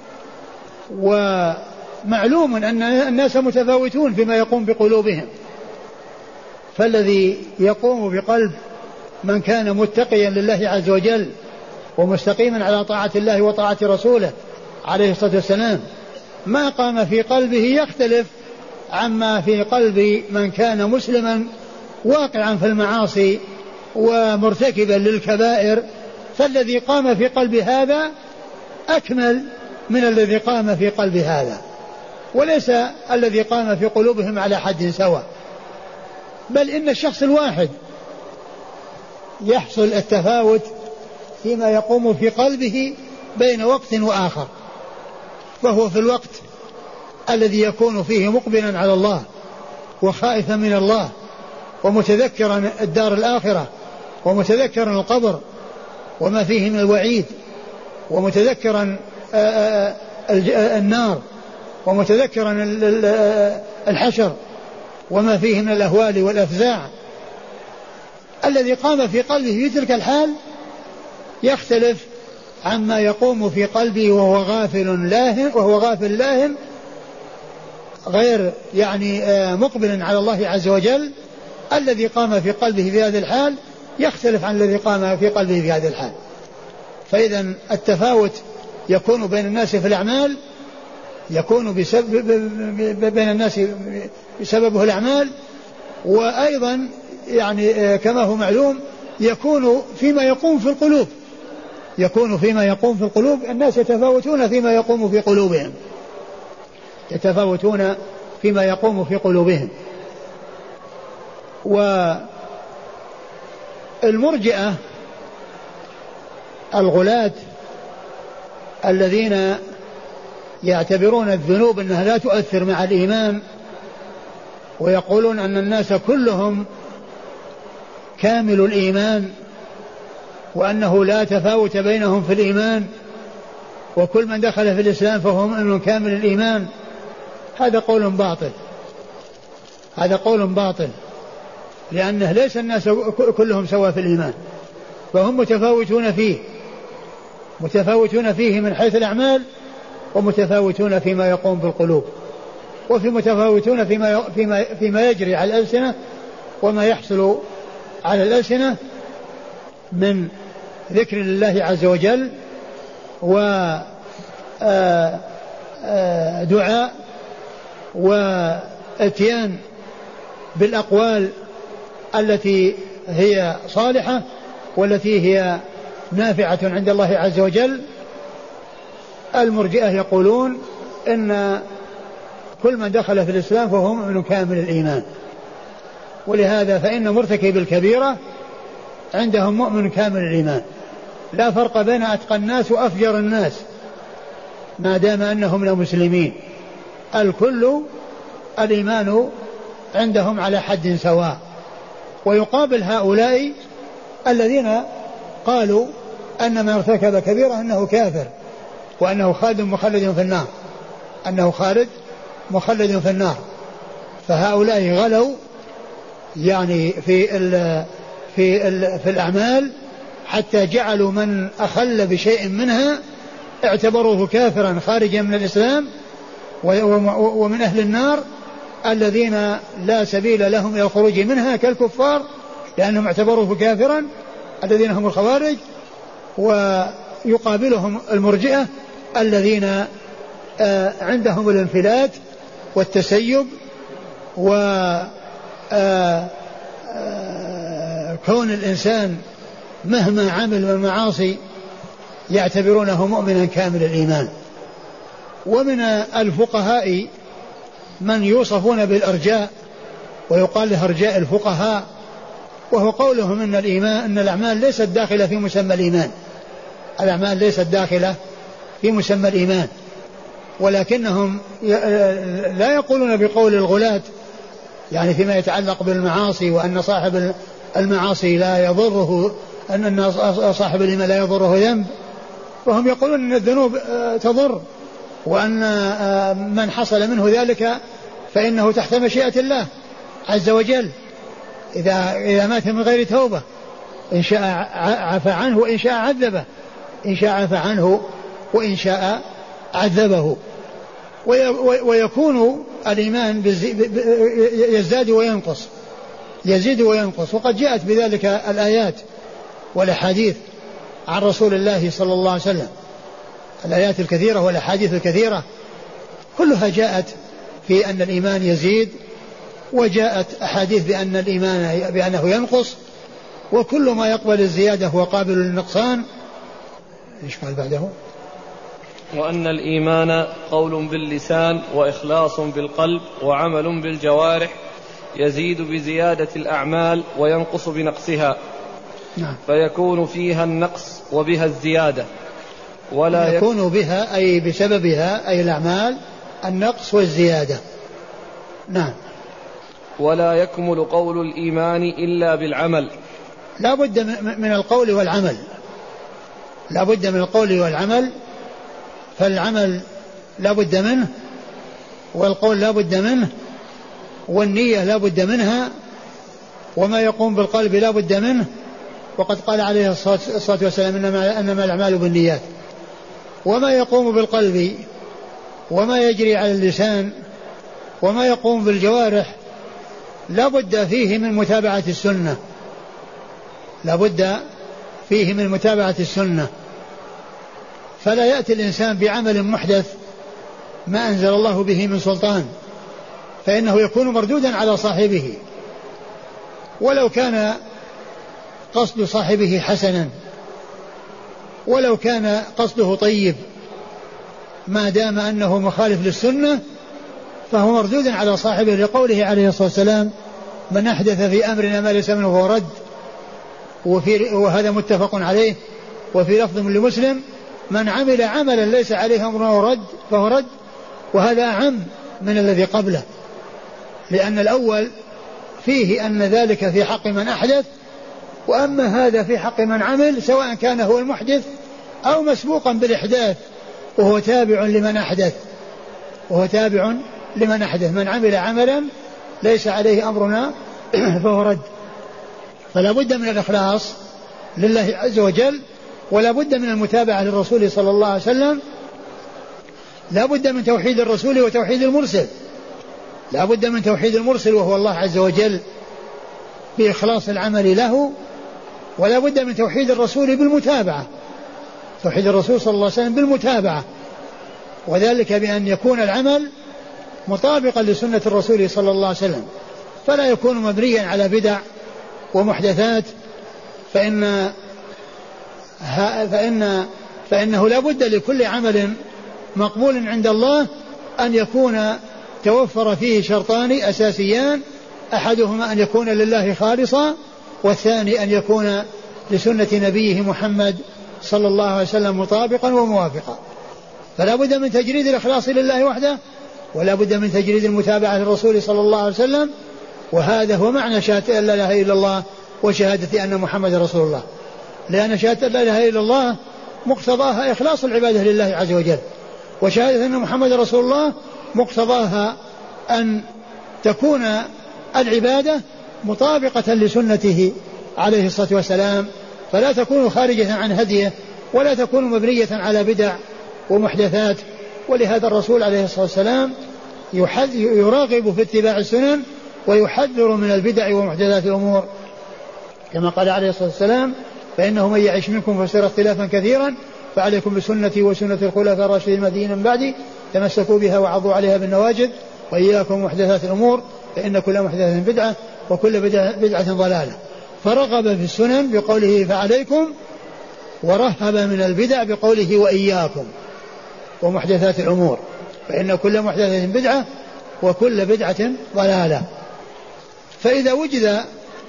ومعلوم أن الناس متفاوتون فيما يقوم بقلوبهم، فالذي يقوم بقلب من كان متقيا لله عز وجل ومستقيما على طاعة الله وطاعة رسوله عليه الصلاة والسلام، ما قام في قلبه يختلف عما في قلب من كان مسلما واقعا في المعاصي ومرتكبا للكبائر. فالذي قام في قلب هذا أكمل من الذي قام في قلب هذا، وليس الذي قام في قلوبهم على حد سواء، بل إن الشخص الواحد يحصل التفاوت فيما يقوم في قلبه بين وقت وآخر. فهو في الوقت الذي يكون فيه مقبلا على الله وخائفا من الله ومتذكرا الدار الآخرة ومتذكرا القبر وما فيه من الوعيد، ومتذكرا النار، ومتذكرا الحشر وما فيه من الأهوال والأفزاع. الذي قام في قلبه في تلك الحال يختلف عما يقوم في قلبه وهو غافل لاهٍ غير يعني مقبل على الله عز وجل، الذي قام في قلبه في هذه الحال يختلف عن الذي قام في قلبه في هذه الحال. فإذا التفاوت يكون بين الناس في الأعمال، يكون بين الناس بسببه الأعمال، وأيضا يعني كما هو معلوم يكون فيما يقوم في القلوب، يكون فيما يقوم في القلوب. الناس يتفاوتون فيما يقوم في قلوبهم، يتفاوتون فيما يقوم في قلوبهم. والمرجئة الغلاة الذين يعتبرون الذنوب أنها لا تؤثر مع الإيمان، ويقولون أن الناس كلهم كامل الإيمان، وأنه لا تفاوت بينهم في الإيمان، وكل من دخل في الإسلام فهو مؤمن كامل الإيمان. هذا قول باطل، هذا قول باطل، لأنه ليس الناس كلهم سواء في الإيمان، فهم متفاوتون فيه، متفاوتون فيه من حيث الأعمال، ومتفاوتون فيما يقوم بالقلوب، وفي متفاوتون فيما يجري على الألسنة وما يحصل على الألسنة من ذكر الله عز وجل ودعاء واتيان بالأقوال التي هي صالحة والتي هي نافعة عند الله عز وجل. المرجئة يقولون إن كل من دخل في الإسلام فهو مؤمن كامل الإيمان، ولهذا فإن مرتكب الكبيرة عندهم مؤمن كامل الإيمان، لا فرق بين أتقى الناس وأفجر الناس ما دام أنهم لمسلمين، الكل الإيمان عندهم على حد سواء. ويقابل هؤلاء الذين قالوا أن من ارتكب كبيرة أنه كافر، وأنه خالد مخلد في النار، أنه خالد مخلد في النار. فهؤلاء غلوا يعني في الأعمال حتى جعلوا من أخل بشيء منها اعتبروه كافرا خارجا من الإسلام ومن أهل النار الذين لا سبيل لهم إلى الخروج منها كالكفار، لأنهم اعتبروه كافرا الذين هم الخوارج. ويقابلهم المرجئة الذين عندهم الانفلات والتسيب وكون الإنسان مهما عمل من المعاصي يعتبرونه مؤمنا كامل الإيمان. ومن الفقهاء من يوصفون بالأرجاء ويقال له أرجاء الفقهاء، وهو قولهم أن الأعمال ليست داخلة في مسمى الإيمان، الأعمال ليست داخلة في مسمى الإيمان، ولكنهم لا يقولون بقول الغلاة يعني فيما يتعلق بالمعاصي وأن صاحب المعاصي لا يضره، أن صاحب الإيمان لا يضره ذنب، وهم يقولون أن الذنوب تضر، وأن من حصل منه ذلك فإنه تحت مشيئة الله عز وجل إذا مات من غير توبة، إن شاء عفى عنه وإن شاء عذبه، إن شاء عفى عنه وإن شاء عذبه. ويكون الإيمان يزداد وينقص، يزيد وينقص، وقد جاءت بذلك الآيات والأحاديث عن رسول الله صلى الله عليه وسلم، الآيات الكثيرة والأحاديث الكثيرة كلها جاءت في أن الإيمان يزيد، وجاءت أحاديث بأن الإيمان بأنه ينقص، وكل ما يقبل الزيادة هو قابل للنقصان. إيش قال بعده؟ وأن الإيمان قول باللسان وإخلاص بالقلب وعمل بالجوارح، يزيد بزيادة الأعمال وينقص بنقصها. نعم. فيكون فيها النقص وبها الزيادة، ولا يكون بها أي بسببها أي الأعمال النقص والزيادة. نعم. ولا يكمل قول الإيمان إلا بالعمل. لا بد من القول والعمل، لا بد من القول والعمل، فالعمل لا بد منه، والقول لا بد منه، والنية لا بد منها، وما يقوم بالقلب لا بد منه. وقد قال عليه الصلاة والسلام إنما الأعمال بالنيات. وما يقوم بالقلب وما يجري على اللسان وما يقوم بالجوارح لا بد فيه من متابعة السنة، لا بد فيه من متابعة السنة. فلا يأتي الإنسان بعمل محدث ما أنزل الله به من سلطان، فإنه يكون مردودا على صاحبه ولو كان قصد صاحبه حسنا، ولو كان قصده طيب، ما دام أنه مخالف للسنة فهو مردود على صاحبه، لقوله عليه الصلاة والسلام: من أحدث في أمرنا ما ليس منه فهو رد. وهذا متفق عليه. وفي لفظ لمسلم: من عمل عملا ليس عليه أمرنا فهو رد. وهذا أعم من الذي قبله، لأن الأول فيه أن ذلك في حق من أحدث، وأما هذا في حق من عمل، سواء كان هو المحدث أو مسبوقا بالإحداث وهو تابع لمن أحدث، وهو تابع لمن أحدث. من عمل عملا ليس عليه أمرنا فهو رد. فلا بد من الإخلاص لله عز وجل، ولا بد من المتابعة للرسول صلى الله عليه وسلم، لا بد من توحيد الرسول وتوحيد المرسل، لا بد من توحيد المرسل وهو الله عز وجل بإخلاص العمل له، ولا بد من توحيد الرسول بالمتابعة، توحيد الرسول صلى الله عليه وسلم بالمتابعة، وذلك بأن يكون العمل مطابقا لسنة الرسول صلى الله عليه وسلم، فلا يكون مبنيا على بدع ومحدثات، فإنه لا بد لكل عمل مقبول عند الله أن يكون توفر فيه شرطان أساسيان: أحدهما أن يكون لله خالصا، والثاني أن يكون لسنة نبيه محمد صلى الله عليه وسلم مطابقا وموافقا. فلا بد من تجريد الإخلاص لله وحده، ولا بد من تجريد المتابعة للرسول صلى الله عليه وسلم، وهذا هو معنى شهادة أن لا إله إلا الله وشهادة أن محمد رسول الله، لأن شهادة أن لا إله إلا الله مقتضاها إخلاص العبادة لله عز وجل، وشهادة أن محمد رسول الله مقتضاها أن تكون العبادة مطابقة لسنته عليه الصلاة والسلام، فلا تكون خارجة عن هديه، ولا تكون مبنية على بدع ومحدثات. ولهذا الرسول عليه الصلاة والسلام يراغب في اتباع السنن ويحذر من البدع ومحدثات الأمور، كما قال عليه الصلاة والسلام: فإنه من يعش منكم فسيرى اختلافا كثيرا، فعليكم بسنتي وسنة الخلفاء الراشدين المهديين من بعدي، تمسكوا بها وعضوا عليها بالنواجذ، وإياكم محدثات الأمور، فإن كل محدثة بدعة وكل بدعة ضلالة. فرغب في السنن بقوله فعليكم، ورهب من البدع بقوله وإياكم ومحدثات الأمور، فإن كل محدثة بدعة وكل بدعة ضلالة. فإذا وجد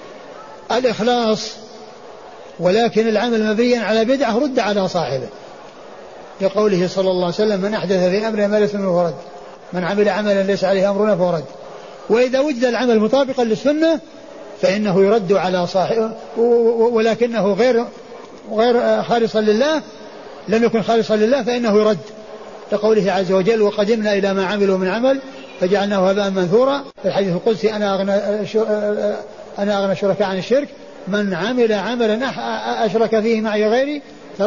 الإخلاص ولكن العمل مبنيا على بدعة رد على صاحبه، لقوله صلى الله عليه وسلم: من أحدث في أمرنا ما ليس منه فهو رد، من عمل عملا ليس عليه أمرنا فهو رد. وإذا وجد العمل مطابقا للسنة فإنه يرد على صاحبه، ولكنه غير خالصا لله، لم يكن خالصا لله، فإنه يرد، لقوله عز وجل: وقدمنا إلى ما عملوا من عمل فجعلناه هباء منثورا. في الحديث القدسي: أنا أغنى الشركاء عن الشرك، من عمل عملا أشرك فيه معي غيري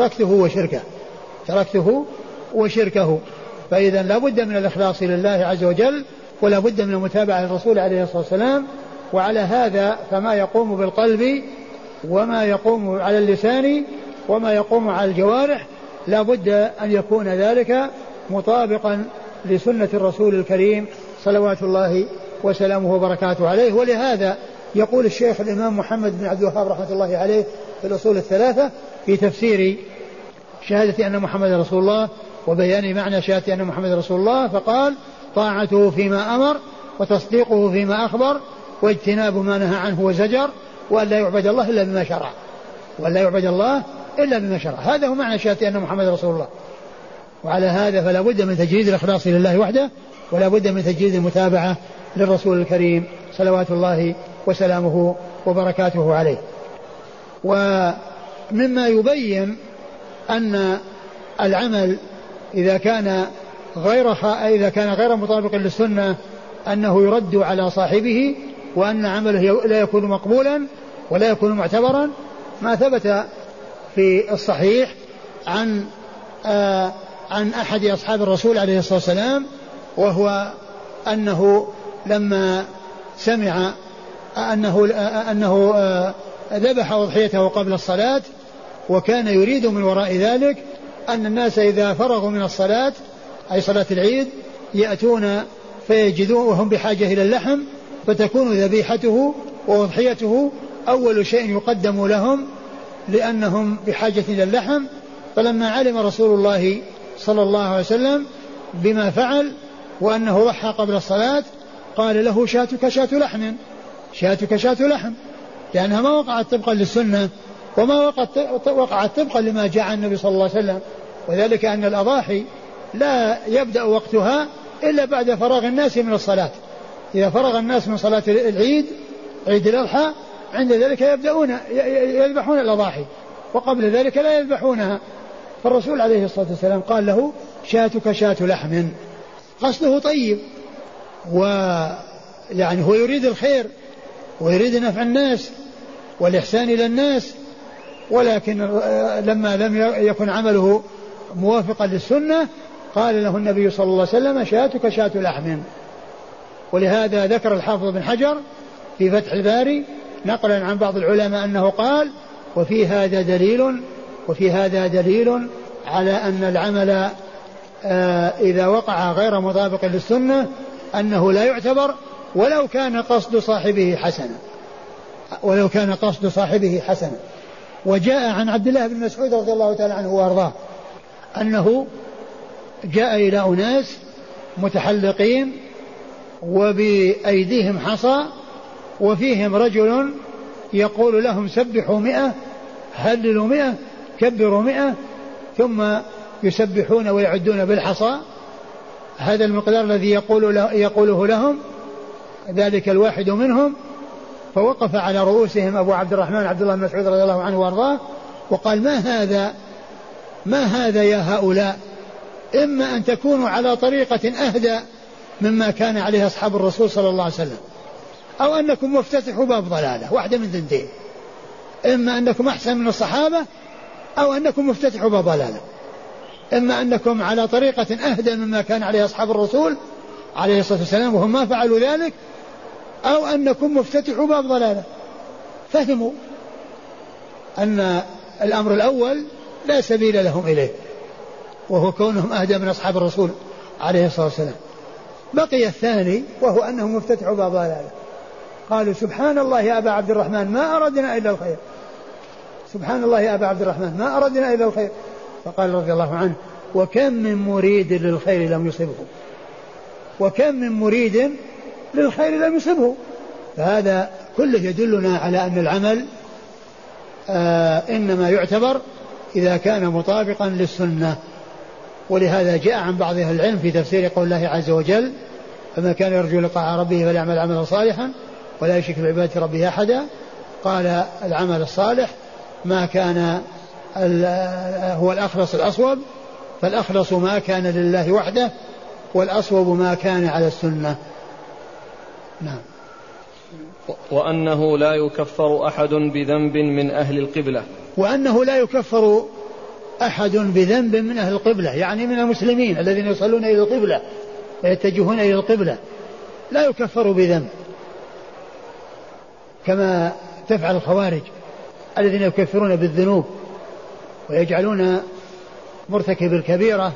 تركته وشركه. فإذا لا بد من الإخلاص لله عز وجل، ولا بد من المتابعة للرسول عليه الصلاة والسلام. وعلى هذا فما يقوم بالقلب وما يقوم على اللسان وما يقوم على الجوارح لا بد أن يكون ذلك مطابقا لسنة الرسول الكريم صلوات الله وسلامه وبركاته عليه. ولهذا يقول الشيخ الإمام محمد بن عبد الوهاب رحمة الله عليه في الأصول الثلاثة في تفسير شهادة أن محمد رسول الله وبيان معنى شهادة أن محمد رسول الله، فقال: طاعته فيما أمر، وتصديقه فيما أخبر، واجتناب ما نهى عنه وزجر، وأن لا يعبد الله إلا بما شرع، وأن لا يعبد الله إلا بما شرع. هذا هو معنى شهادة أن محمد رسول الله. وعلى هذا فلا بد من تجريد الإخلاص لله وحده، ولا بد من تجريد المتابعة للرسول الكريم صلوات الله وسلامه وبركاته عليه. ومما يبين أن العمل إذا كان غير مطابق للسنة أنه يرد على صاحبه، وأن عمله لا يكون مقبولا ولا يكون معتبرا، ما ثبت في الصحيح عن أحد أصحاب الرسول عليه الصلاة والسلام، وهو أنه لما سمع أنه ذبح أضحيته قبل الصلاة، وكان يريد من وراء ذلك أن الناس إذا فرغوا من الصلاة أي صلاة العيد يأتون فيجدون وهم بحاجة إلى اللحم، فتكون ذبيحته وأضحيته أول شيء يقدم لهم لأنهم بحاجة إلى اللحم. فلما علم رسول الله صلى الله عليه وسلم بما فعل وأنه ضحى قبل الصلاة قال له شاتك شاة لحم، شاتك شاة لحم، لأنها ما وقعت طبقا للسنة وما وقعت طبقا لما جاء عن النبي صلى الله عليه وسلم، وذلك أن الأضاحي لا يبدأ وقتها إلا بعد فراغ الناس من الصلاة. إذا فرغ الناس من صلاة العيد عيد الأضحى عند ذلك يبدأون يذبحون الأضاحي، وقبل ذلك لا يذبحونها. فالرسول عليه الصلاة والسلام قال له شاتك شاة لحم، قصده طيب، ويعني هو يريد الخير ويريد نفع الناس والإحسان إلى الناس، ولكن لما لم يكن عمله موافقا للسنة قال له النبي صلى الله عليه وسلم شاتك شاة لحم. ولهذا ذكر الحافظ بن حجر في فتح الباري نقلا عن بعض العلماء أنه قال وفي هذا دليل على أن العمل إذا وقع غير مطابق للسنة أنه لا يعتبر ولو كان قصد صاحبه حسنا. وجاء عن عبد الله بن مسعود رضي الله تعالى عنه وارضاه أنه جاء إلى أناس متحلقين وبأيديهم حصى وفيهم رجل يقول لهم سبحوا 100 هللوا 100 كبروا 100 ثم يسبحون ويعدون بالحصى. هذا المقدار الذي يقوله لهم ذلك الواحد منهم. فوقف على رؤوسهم أبو عبد الرحمن عبد الله بن مسعود رضي الله عنه وارضاه وقال ما هذا يا هؤلاء، إما أن تكونوا على طريقة أهدى مما كان عليه أصحاب الرسول صلى الله عليه وسلم، أو أنكم مفتتحوا باب ضلالة، واحدة من ذنتين، إما أنكم أحسن من الصحابة أو أنكم مفتتحوا باب ضلالة، إما أنكم على طريقة أهدى مما كان عليه أصحاب الرسول عليه الصلاة والسلام وهم ما فعلوا ذلك، أو أنكم مفتتحوا باب ضلالة. فهموا أن الأمر الأول لا سبيل لهم إليه وهو كونهم أهدى من أصحاب الرسول عليه الصلاة والسلام. بقي الثاني وهو أنهم مفتتحوا باب ضلالة. قالوا سبحان الله يا أبا عبد الرحمن ما أردنا إلا الخير، سبحان الله يا أبا عبد الرحمن ما أردنا إلا الخير. فقال رضي الله عنه وكم من مريد للخير لم يصبه، وكم من مريد للخير لم يصبه. فهذا كله يدلنا على أن العمل إنما يعتبر إذا كان مطابقا للسنة. ولهذا جاء عن بعض أهل العلم في تفسير قول الله عز وجل فما كان يرجو لقاء ربه فليعمل عملا صالحا ولا يشرك بعبادة ربه أحدا. قال العمل الصالح ما كان هو الأخلص الأصوب، فالأخلص ما كان لله وحده والأصوب ما كان على السنة. نعم. وأنه لا يكفر أحد بذنب من أهل القبلة، وأنه لا يكفر أحد بذنب من أهل القبلة، يعني من المسلمين الذين يصلون إلى القبلة ويتجهون إلى القبلة لا يكفر بذنب كما تفعل الخوارج الذين يكفرون بالذنوب ويجعلون مرتكب الكبيرة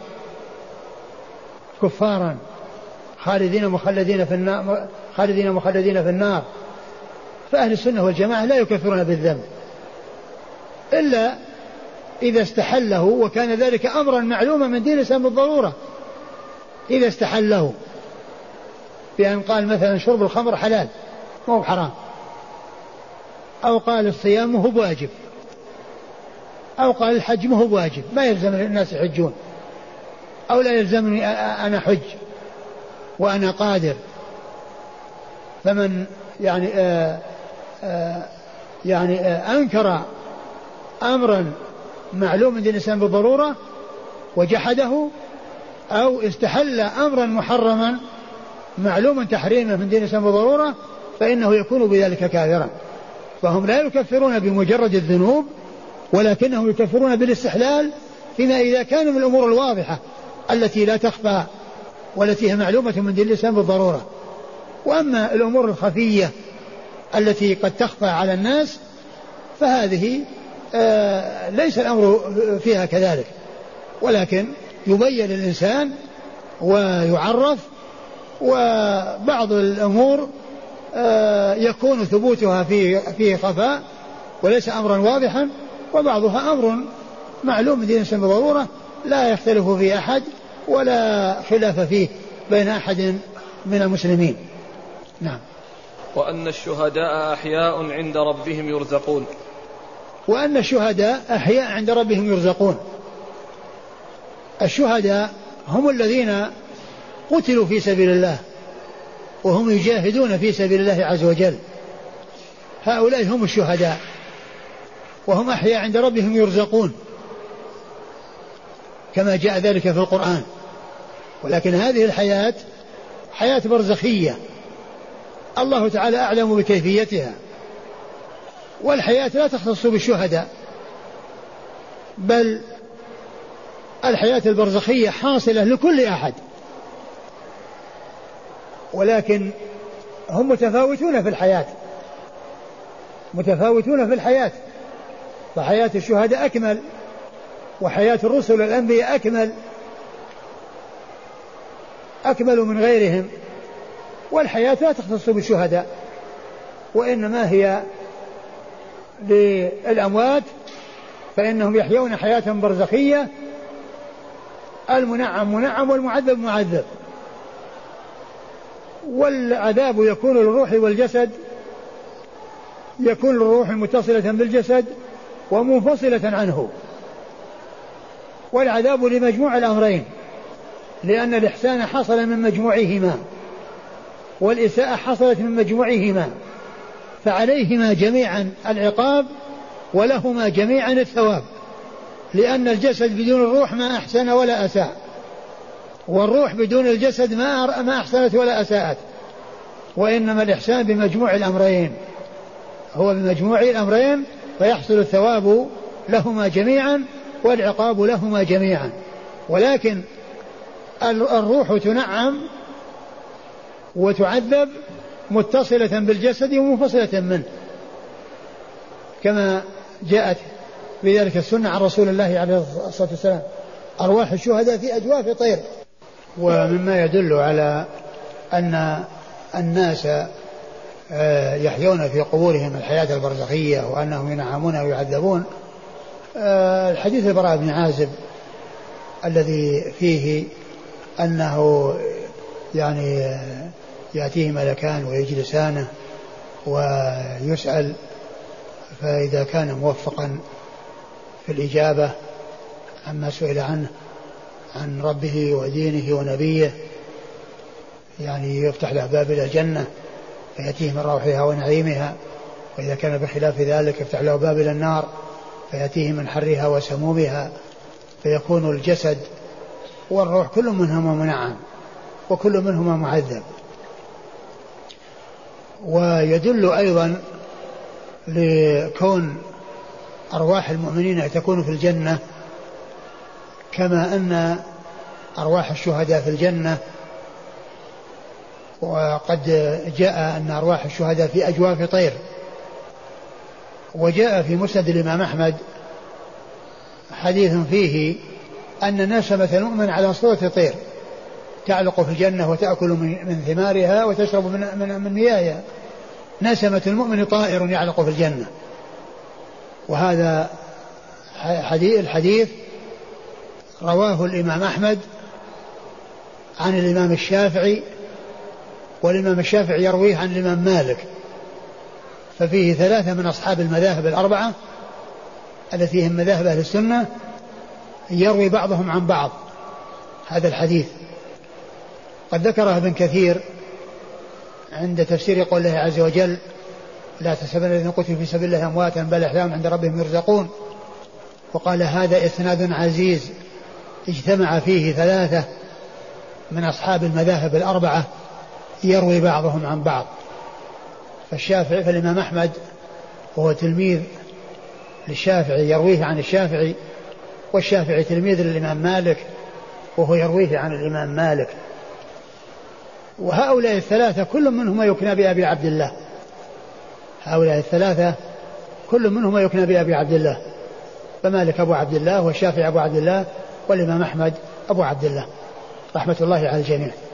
كفارا خالدين مخلدين في النار. فأهل السنة والجماعة لا يكفرون بالذنب إلا إذا استحله وكان ذلك أمرا معلوما من دين الإسلام بالضرورة. إذا استحله بأن قال مثلا شرب الخمر حلال مو حرام، أو قال الصيام هو بواجب، أو قال الحج مو هو بواجب ما يلزم الناس يحجون، أو لا يلزمني أنا حج وأنا قادر. فمن يعني أنكر أمرا معلوم من دين الإسلام بالضرورة وجحده، أو استحل أمرا محرما معلوما تحريمه من دين الإسلام بالضرورة، فإنه يكون بذلك كافرا. فهم لا يكفرون بمجرد الذنوب ولكنهم يكفرون بالاستحلال فيما إذا كان من الأمور الواضحة التي لا تخفى والتي هي معلومة من دين الإسلام بالضرورة. وأما الأمور الخفية التي قد تخفى على الناس فهذه ليس الأمر فيها كذلك، ولكن يبين للإنسان ويعرف. وبعض الأمور يكون ثبوتها فيه خفاء وليس أمرا واضحا، وبعضها أمر معلوم دين الإنسان بضرورة لا يختلف فيه أحد ولا خلاف فيه بين أحد من المسلمين. نعم. وأن الشهداء أحياء عند ربهم يرزقون. وأن الشهداء أحياء عند ربهم يرزقون. الشهداء هم الذين قتلوا في سبيل الله وهم يجاهدون في سبيل الله عز وجل، هؤلاء هم الشهداء وهم أحياء عند ربهم يرزقون كما جاء ذلك في القرآن. ولكن هذه الحياة حياة برزخية الله تعالى أعلم بكيفيتها، والحياة لا تختص بالشهداء، بل الحياة البرزخية حاصلة لكل أحد، ولكن هم متفاوتون في الحياة، فحياة الشهداء أكمل، وحياة الرسل والأنبياء أكمل من غيرهم. والحياة لا تختص بالشهداء، وإنما هي للأموات، فإنهم يحيون حياة برزخية، المنعم منعم والمعذب معذب. والعذاب يكون للروح والجسد، يكون للروح متصلة بالجسد ومنفصلة عنه، والعذاب لمجموع الأمرين، لأن الإحسان حصل من مجموعهما والإساءة حصلت من مجموعهما، فعليهما جميعا العقاب ولهما جميعا الثواب، لأن الجسد بدون الروح ما أحسن ولا أساء، والروح بدون الجسد ما أحسنت ولا أساءت، وإنما الإحسان بمجموع الأمرين، هو بمجموع الأمرين فيحصل الثواب لهما جميعا والعقاب لهما جميعا. ولكن الروح تنعم وتعذب متصلة بالجسد ومنفصلة منه، كما جاءت بذلك السنة عن رسول الله عليه الصلاة والسلام: أرواح الشهداء في أجواف طير. ومما يدل على أن الناس يحيون في قبورهم الحياة البرزخية وأنهم ينعمون ويعذبون الحديث البراء بن عازب الذي فيه أنه يعني يأتيه ملكان ويجلسانه ويسأل، فإذا كان موفقا في الإجابة عما سئل عنه عن ربه ودينه ونبيه يعني يفتح له باب إلى الجنة فيأتيه من روحها ونعيمها، وإذا كان بخلاف ذلك يفتح له باب إلى النار فيأتيه من حرها وسمومها، فيكون الجسد والروح كل منهما منعم وكل منهما معذب. ويدل أيضا لكون أرواح المؤمنين تكون في الجنة كما أن أرواح الشهداء في الجنة، وقد جاء أن أرواح الشهداء في أجواف طير. وجاء في مسند الإمام أحمد حديث فيه أن نسمة المؤمن على صورة طير تعلق في الجنة وتأكل من ثمارها وتشرب من مياهها. نسمة المؤمن طائر يعلق في الجنة. وهذا الحديث رواه الإمام أحمد عن الإمام الشافعي، والإمام الشافعي يرويه عن الإمام مالك، ففيه ثلاثة من أصحاب المذاهب الأربعة التي هم مذاهب أهل السنة يروي بعضهم عن بعض هذا الحديث. قد ذكره ابن كثير عند تفسير قول الله عز وجل: لا تحسبن الذين قتلوا في سبيل الله أمواتا بل أحياء عند ربهم يرزقون. وقال: هذا إسناد عزيز اجتمع فيه ثلاثة من أصحاب المذاهب الأربعة يروي بعضهم عن بعض. فالشافعي فالإمام أحمد وهو تلميذ للشافعي يرويه عن الشافعي، والشافعي تلميذ للإمام مالك وهو يرويه عن الإمام مالك. وهؤلاء الثلاثة كل منهما يكنى بأبي عبد الله، هؤلاء الثلاثة كل منهم يكنى بأبي عبد الله، فمالك أبو عبد الله، والشافعي أبو عبد الله، والإمام أحمد أبو عبد الله، رحمة الله على الجميع.